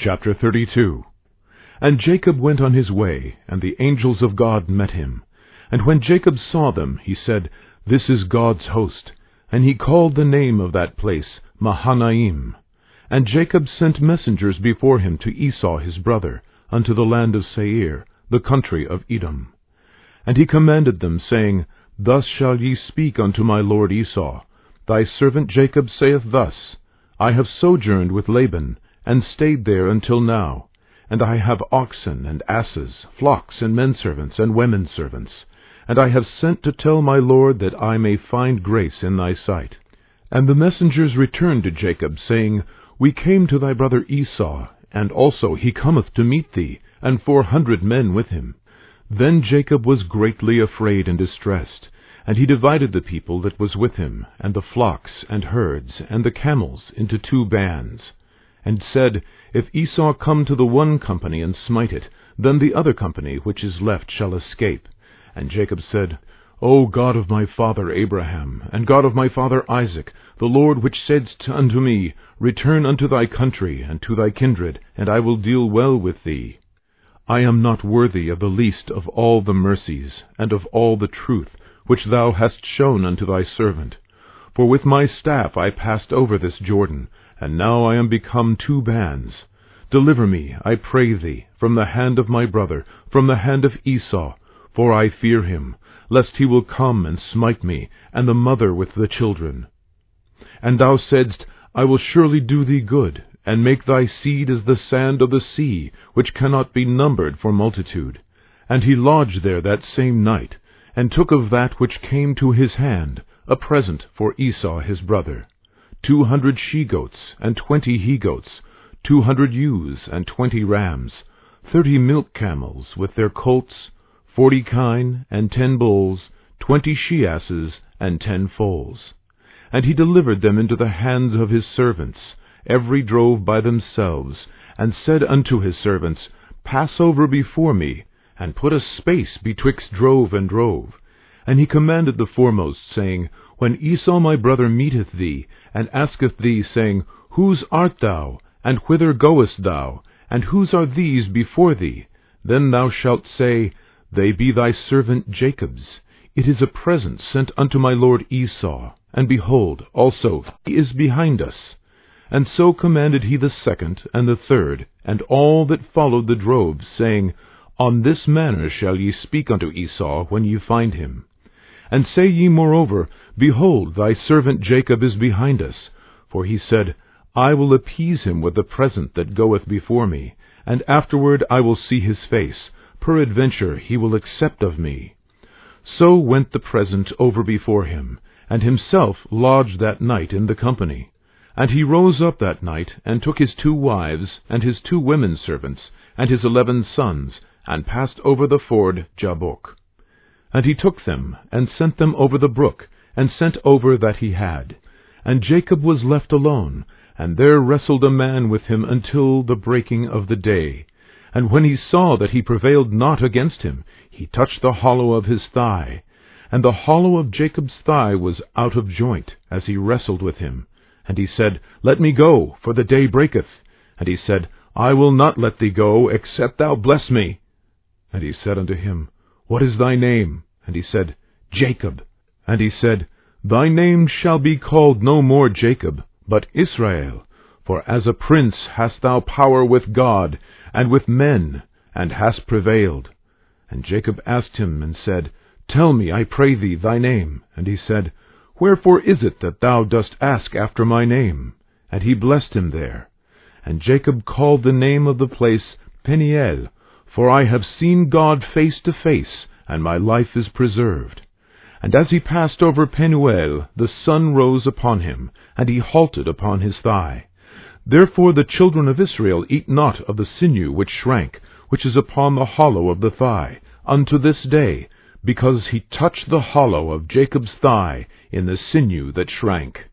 Chapter 32. And Jacob went on his way, and the angels of God met him. And when Jacob saw them, he said, This is God's host. And he called the name of that place Mahanaim. And Jacob sent messengers before him to Esau his brother, unto the land of Seir, the country of Edom. And he commanded them, saying, Thus shall ye speak unto my lord Esau. Thy servant Jacob saith thus, I have sojourned with Laban, and stayed there until now. And I have oxen and asses, flocks and menservants and womenservants. And I have sent to tell my lord that I may find grace in thy sight. And the messengers returned to Jacob, saying, We came to thy brother Esau, and also he cometh to meet thee, and 400 men with him. Then Jacob was greatly afraid and distressed, and he divided the people that was with him, and the flocks and herds, and the camels, into 2 bands, and said, If Esau come to the one company and smite it, then the other company which is left shall escape. And Jacob said, O God of my father Abraham, and God of my father Isaac, the Lord which saidst unto me, Return unto thy country and to thy kindred, and I will deal well with thee. I am not worthy of the least of all the mercies, and of all the truth, which thou hast shown unto thy servant. For with my staff I passed over this Jordan, and now I am become 2 bands. Deliver me, I pray thee, from the hand of my brother, from the hand of Esau, for I fear him, lest he will come and smite me, and the mother with the children. And thou saidst, I will surely do thee good, and make thy seed as the sand of the sea, which cannot be numbered for multitude. And he lodged there that same night, and took of that which came to his hand a present for Esau his brother, 200 she-goats, and 20 he-goats, 200 ewes, and 20 rams, 30 milk camels with their colts, 40 kine, and 10 bulls, 20 she-asses, and 10 foals. And he delivered them into the hands of his servants, every drove by themselves, and said unto his servants, Pass over before me, and put a space betwixt drove and drove. And he commanded the foremost, saying, When Esau my brother meeteth thee, and asketh thee, saying, Whose art thou, and whither goest thou, and whose are these before thee? Then thou shalt say, They be thy servant Jacob's. It is a present sent unto my lord Esau, and behold, also he is behind us. And so commanded he the second, and the third, and all that followed the droves, saying, On this manner shall ye speak unto Esau when ye find him. And say ye moreover, Behold, thy servant Jacob is behind us. For he said, I will appease him with the present that goeth before me, and afterward I will see his face. Peradventure he will accept of me. So went the present over before him, and himself lodged that night in the company. And he rose up that night, and took his 2 wives, and his 2 women servants, and his 11 sons, and passed over the ford Jabbok. And he took them, and sent them over the brook, and sent over that he had. And Jacob was left alone, and there wrestled a man with him until the breaking of the day. And when he saw that he prevailed not against him, he touched the hollow of his thigh. And the hollow of Jacob's thigh was out of joint, as he wrestled with him. And he said, Let me go, for the day breaketh. And he said, I will not let thee go, except thou bless me. And he said unto him, What is thy name? And he said, Jacob. And he said, Thy name shall be called no more Jacob, but Israel. For as a prince hast thou power with God, and with men, and hast prevailed. And Jacob asked him, and said, Tell me, I pray thee, thy name. And he said, Wherefore is it that thou dost ask after my name? And he blessed him there. And Jacob called the name of the place Peniel, for I have seen God face to face, and my life is preserved. And as he passed over Penuel, the sun rose upon him, and he halted upon his thigh. Therefore the children of Israel eat not of the sinew which shrank, which is upon the hollow of the thigh, unto this day, because he touched the hollow of Jacob's thigh in the sinew that shrank.